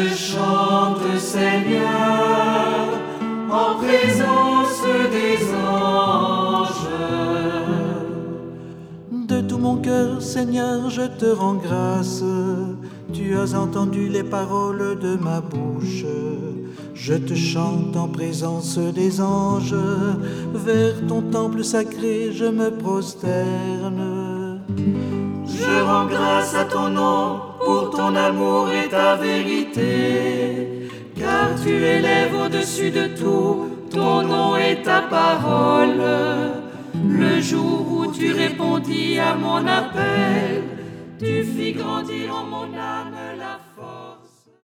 te chante, Seigneur, en présence des anges. De tout mon cœur, Seigneur, je te rends grâce. Tu as entendu les paroles de ma bouche. Je te chante en présence des anges. Vers ton temple sacré, je me prosterne. Je rends grâce à ton nom pour ton amour et ta vérité, car tu élèves au-dessus de tout ton nom et ta parole. Le jour où tu répondis à mon appel, tu fis grandir en mon âme